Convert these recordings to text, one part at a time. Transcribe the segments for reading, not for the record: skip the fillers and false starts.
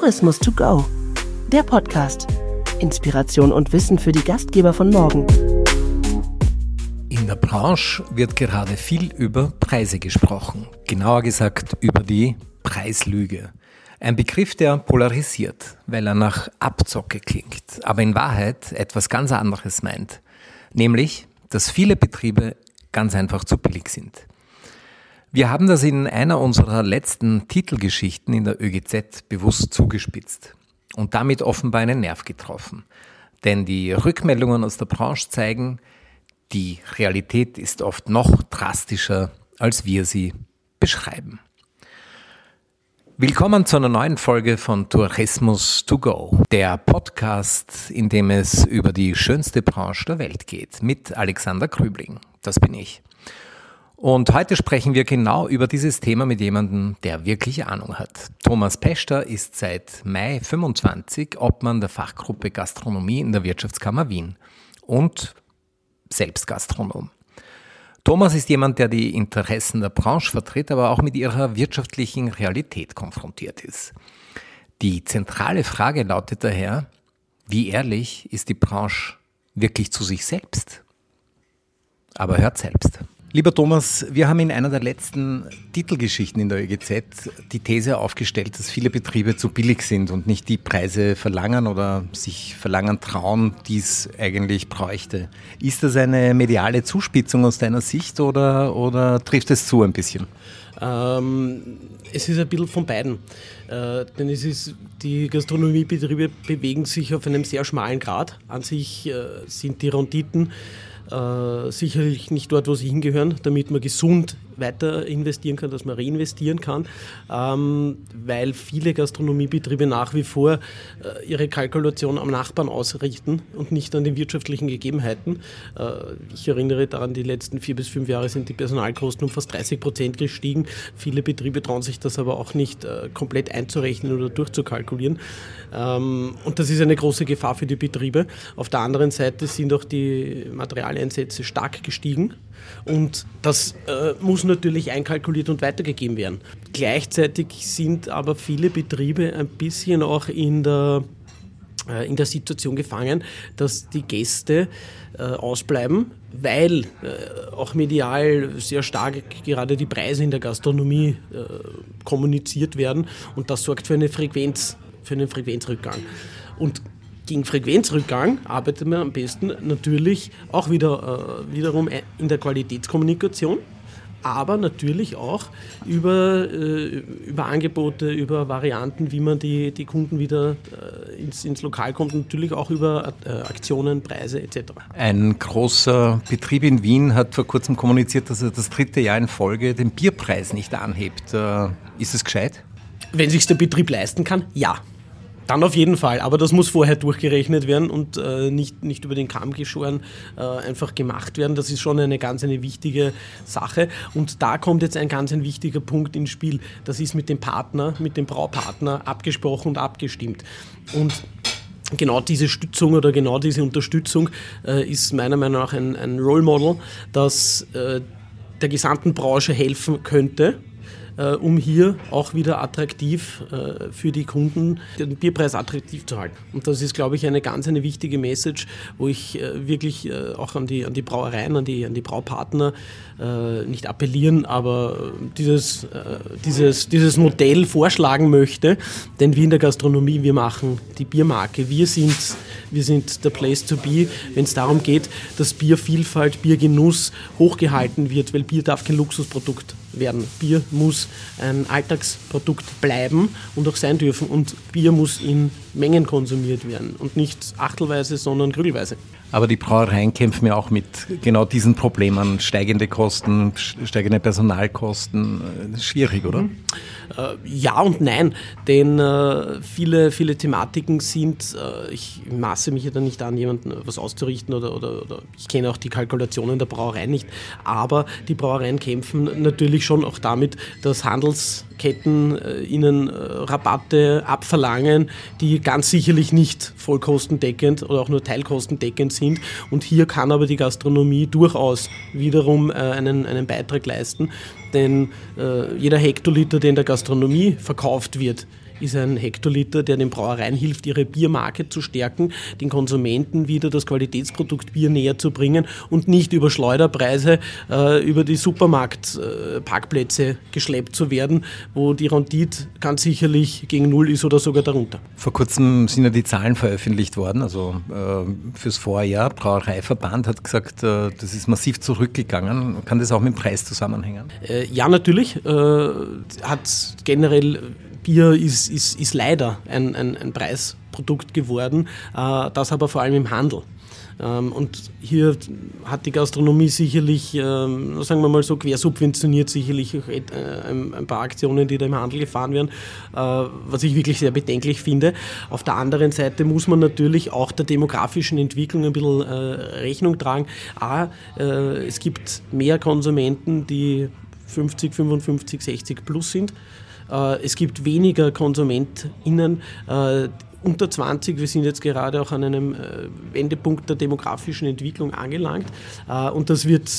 Tourismus to go, der Podcast. Inspiration und Wissen für die Gastgeber von morgen. In der Branche wird gerade viel über Preise gesprochen. Genauer gesagt über die Preislüge. Ein Begriff, der polarisiert, weil er nach Abzocke klingt, aber in Wahrheit etwas ganz anderes meint. Nämlich, dass viele Betriebe ganz einfach zu billig sind. Wir haben das in einer unserer letzten Titelgeschichten in der ÖGZ bewusst zugespitzt und damit offenbar einen Nerv getroffen. Denn die Rückmeldungen aus der Branche zeigen, die Realität ist oft noch drastischer, als wir sie beschreiben. Willkommen zu einer neuen Folge von Tourismus to go, der Podcast, in dem es über die schönste Branche der Welt geht, mit Alexander Krübling. Das bin ich. Und heute sprechen wir genau über dieses Thema mit jemandem, der wirklich Ahnung hat. Thomas Peschter ist seit Mai 25 Obmann der Fachgruppe Gastronomie in der Wirtschaftskammer Wien und selbst Gastronom. Thomas ist jemand, der die Interessen der Branche vertritt, aber auch mit ihrer wirtschaftlichen Realität konfrontiert ist. Die zentrale Frage lautet daher, wie ehrlich ist die Branche wirklich zu sich selbst? Aber hört selbst. Lieber Thomas, wir haben in einer der letzten Titelgeschichten in der ÖGZ die These aufgestellt, dass viele Betriebe zu billig sind und nicht die Preise verlangen oder sich verlangen trauen, die es eigentlich bräuchte. Ist das eine mediale Zuspitzung aus deiner Sicht oder trifft es zu ein bisschen? Es ist ein bisschen von beiden. Denn die Gastronomiebetriebe bewegen sich auf einem sehr schmalen Grat. An sich sind die Renditen sicherlich nicht dort, wo sie hingehören, damit man gesund weiter investieren kann, dass man reinvestieren kann, weil viele Gastronomiebetriebe nach wie vor ihre Kalkulation am Nachbarn ausrichten und nicht an den wirtschaftlichen Gegebenheiten. Ich erinnere daran, die letzten 4 bis 5 Jahre sind die Personalkosten um fast 30% gestiegen. Viele Betriebe trauen sich das aber auch nicht komplett einzurechnen oder durchzukalkulieren. Und das ist eine große Gefahr für die Betriebe. Auf der anderen Seite sind auch die Materialeinsätze stark gestiegen. Und das muss natürlich einkalkuliert und weitergegeben werden. Gleichzeitig sind aber viele Betriebe ein bisschen auch in der Situation gefangen, dass die Gäste ausbleiben, weil auch medial sehr stark gerade die Preise in der Gastronomie kommuniziert werden. Und das sorgt für einen Frequenzrückgang. Und gegen Frequenzrückgang arbeitet man am besten natürlich auch wiederum in der Qualitätskommunikation, aber natürlich auch über Angebote, über Varianten, wie man die Kunden wieder ins Lokal kommt, und natürlich auch über Aktionen, Preise etc. Ein großer Betrieb in Wien hat vor kurzem kommuniziert, dass er das 3. Jahr in Folge den Bierpreis nicht anhebt. Ist es gescheit? Wenn sich der Betrieb leisten kann, ja. Dann auf jeden Fall, aber das muss vorher durchgerechnet werden und nicht über den Kamm geschoren einfach gemacht werden. Das ist schon eine wichtige Sache, und da kommt jetzt ein ganz wichtiger Punkt ins Spiel. Das ist mit dem Braupartner abgesprochen und abgestimmt. Und genau diese Stützung oder genau diese Unterstützung ist meiner Meinung nach ein Role Model, das der gesamten Branche helfen könnte, um hier auch wieder attraktiv für die Kunden den Bierpreis attraktiv zu halten. Und das ist, glaube ich, eine wichtige Message, wo ich wirklich auch an die Brauereien, an die Braupartner nicht appellieren, aber dieses Modell vorschlagen möchte. Denn wir in der Gastronomie, wir machen die Biermarke. Wir sind der Place to be, wenn es darum geht, dass Biervielfalt, Biergenuss hochgehalten wird, weil Bier darf kein Luxusprodukt werden. Bier muss ein Alltagsprodukt bleiben und auch sein dürfen, und Bier muss in Mengen konsumiert werden und nicht achtelweise, sondern krügelweise. Aber die Brauereien kämpfen ja auch mit genau diesen Problemen, steigende Kosten, steigende Personalkosten. Das ist schwierig, oder? Ja und nein, denn viele Thematiken sind, ich maße mich ja dann nicht an, jemandem was auszurichten oder ich kenne auch die Kalkulationen der Brauereien nicht, aber die Brauereien kämpfen natürlich schon auch damit, dass Handelsketten ihnen Rabatte abverlangen, die ganz sicherlich nicht vollkostendeckend oder auch nur teilkostendeckend sind, und hier kann aber die Gastronomie durchaus wiederum einen Beitrag leisten, denn jeder Hektoliter, der in der Gastronomie verkauft wird, ist ein Hektoliter, der den Brauereien hilft, ihre Biermarke zu stärken, den Konsumenten wieder das Qualitätsprodukt Bier näher zu bringen und nicht über Schleuderpreise über die Supermarktparkplätze geschleppt zu werden, wo die Rendite ganz sicherlich gegen Null ist oder sogar darunter. Vor kurzem sind ja die Zahlen veröffentlicht worden, also fürs Vorjahr. Brauereiverband hat gesagt, das ist massiv zurückgegangen. Kann das auch mit dem Preis zusammenhängen? Ja, natürlich. Hat generell Bier ist leider ein Preisprodukt geworden, das aber vor allem im Handel. Und hier hat die Gastronomie sicherlich, sagen wir mal so, quersubventioniert sicherlich ein paar Aktionen, die da im Handel gefahren werden, was ich wirklich sehr bedenklich finde. Auf der anderen Seite muss man natürlich auch der demografischen Entwicklung ein bisschen Rechnung tragen. Es gibt mehr Konsumenten, die 50, 55, 60 plus sind. Es gibt weniger KonsumentInnen unter 20. Wir sind jetzt gerade auch an einem Wendepunkt der demografischen Entwicklung angelangt. Und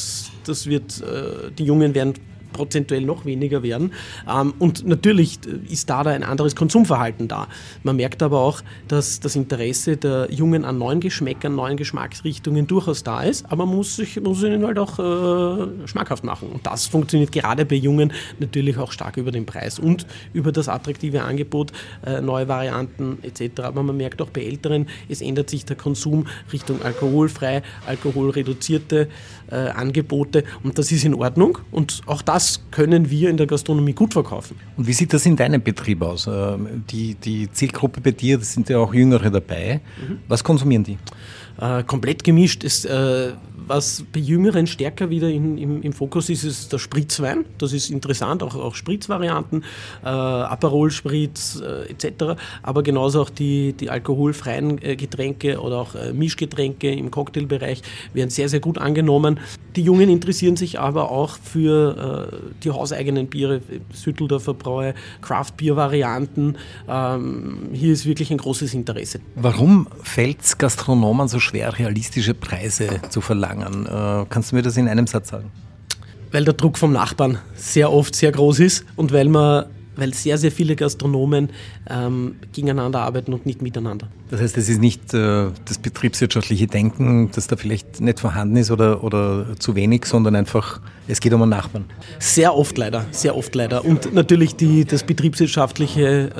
die Jungen werden prozentuell noch weniger werden. Und natürlich ist da ein anderes Konsumverhalten da. Man merkt aber auch, dass das Interesse der Jungen an neuen Geschmäckern, neuen Geschmacksrichtungen durchaus da ist, aber man muss ihnen halt auch schmackhaft machen. Und das funktioniert gerade bei Jungen natürlich auch stark über den Preis und über das attraktive Angebot, neue Varianten etc. Aber man merkt auch bei Älteren, es ändert sich der Konsum Richtung alkoholfrei, alkoholreduzierte Angebote und das ist in Ordnung und auch das können wir in der Gastronomie gut verkaufen. Und wie sieht das in deinem Betrieb aus? Die Zielgruppe bei dir, das sind ja auch Jüngere dabei. Was konsumieren die? Komplett gemischt. Was bei Jüngeren stärker wieder im Fokus ist, ist der Spritzwein. Das ist interessant, auch Spritzvarianten, Aperol-Spritz etc. Aber genauso auch die alkoholfreien Getränke oder auch Mischgetränke im Cocktailbereich werden sehr, sehr gut angenommen. Die Jungen interessieren sich aber auch für die hauseigenen Biere, Sütteldorfer Bräu, Craft-Bier-Varianten. Hier ist wirklich ein großes Interesse. Warum fällt es Gastronomen so schwer, realistische Preise zu verlangen? Kannst du mir das in einem Satz sagen? Weil der Druck vom Nachbarn sehr oft sehr groß ist und weil sehr, sehr viele Gastronomen gegeneinander arbeiten und nicht miteinander. Das heißt, es ist nicht das betriebswirtschaftliche Denken, das da vielleicht nicht vorhanden ist oder zu wenig, sondern einfach, es geht um einen Nachbarn. Sehr oft leider. Und natürlich die betriebswirtschaftliche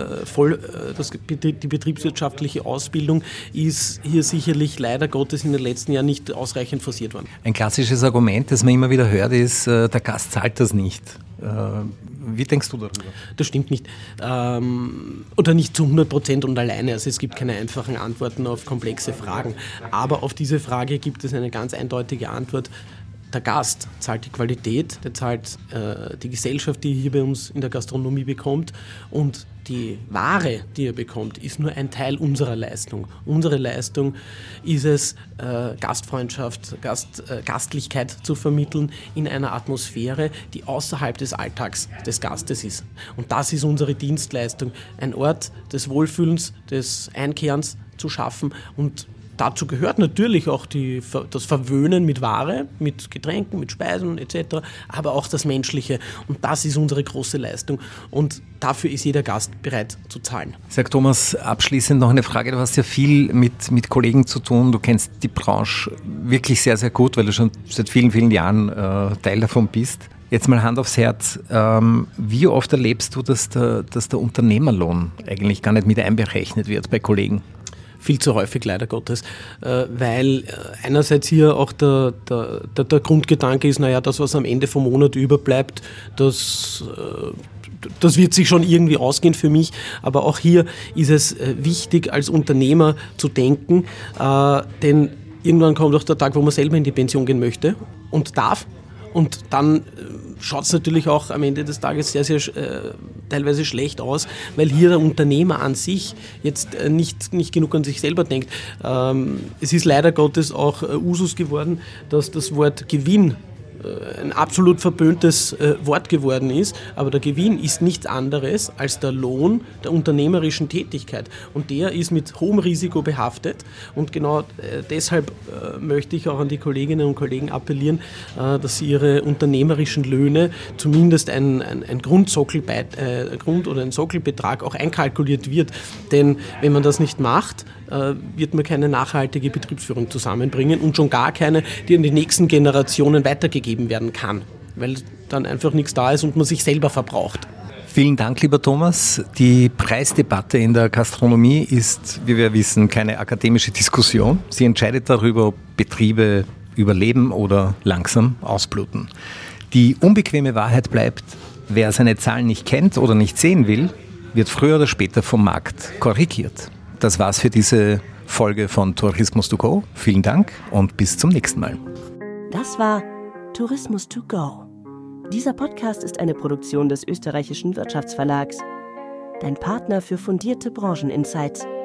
Ausbildung ist hier sicherlich leider Gottes in den letzten Jahren nicht ausreichend forciert worden. Ein klassisches Argument, das man immer wieder hört, ist, der Gast zahlt das nicht. Wie denkst du darüber? Das stimmt nicht. Oder nicht zu 100% und alleine. Also es gibt keine einfachen Antworten auf komplexe Fragen. Aber auf diese Frage gibt es eine ganz eindeutige Antwort. Der Gast zahlt die Qualität, der zahlt die Gesellschaft, die er hier bei uns in der Gastronomie bekommt und die Ware, die er bekommt, ist nur ein Teil unserer Leistung. Unsere Leistung ist es, Gastfreundschaft, Gastlichkeit zu vermitteln in einer Atmosphäre, die außerhalb des Alltags des Gastes ist. Und das ist unsere Dienstleistung, ein Ort des Wohlfühlens, des Einkehrens zu schaffen und dazu gehört natürlich auch das Verwöhnen mit Ware, mit Getränken, mit Speisen etc., aber auch das Menschliche. Und das ist unsere große Leistung. Und dafür ist jeder Gast bereit zu zahlen. Sag Thomas, abschließend noch eine Frage. Du hast ja viel mit Kollegen zu tun. Du kennst die Branche wirklich sehr, sehr gut, weil du schon seit vielen, vielen Jahren Teil davon bist. Jetzt mal Hand aufs Herz. Wie oft erlebst du, dass der Unternehmerlohn eigentlich gar nicht mit einberechnet wird bei Kollegen? Viel zu häufig, leider Gottes, weil einerseits hier auch der Grundgedanke ist, das, was am Ende vom Monat überbleibt, das wird sich schon irgendwie ausgehen für mich, aber auch hier ist es wichtig, als Unternehmer zu denken, denn irgendwann kommt auch der Tag, wo man selber in die Pension gehen möchte und darf. Und dann schaut es natürlich auch am Ende des Tages sehr, sehr teilweise schlecht aus, weil hier der Unternehmer an sich jetzt nicht genug an sich selber denkt. Es ist leider Gottes auch Usus geworden, dass das Wort Gewinn ein absolut verböhntes Wort geworden ist, aber der Gewinn ist nichts anderes als der Lohn der unternehmerischen Tätigkeit und der ist mit hohem Risiko behaftet und genau deshalb möchte ich auch an die Kolleginnen und Kollegen appellieren, dass sie ihre unternehmerischen Löhne zumindest ein Grund- oder ein Sockelbetrag auch einkalkuliert wird, denn wenn man das nicht macht, wird man keine nachhaltige Betriebsführung zusammenbringen und schon gar keine, die an die nächsten Generationen weitergegeben werden kann, weil dann einfach nichts da ist und man sich selber verbraucht. Vielen Dank, lieber Thomas. Die Preisdebatte in der Gastronomie ist, wie wir wissen, keine akademische Diskussion. Sie entscheidet darüber, ob Betriebe überleben oder langsam ausbluten. Die unbequeme Wahrheit bleibt, wer seine Zahlen nicht kennt oder nicht sehen will, wird früher oder später vom Markt korrigiert. Das war's für diese Folge von Tourismus to go. Vielen Dank und bis zum nächsten Mal. Das war Tourismus to go. Dieser Podcast ist eine Produktion des Österreichischen Wirtschaftsverlags. Dein Partner für fundierte Brancheninsights.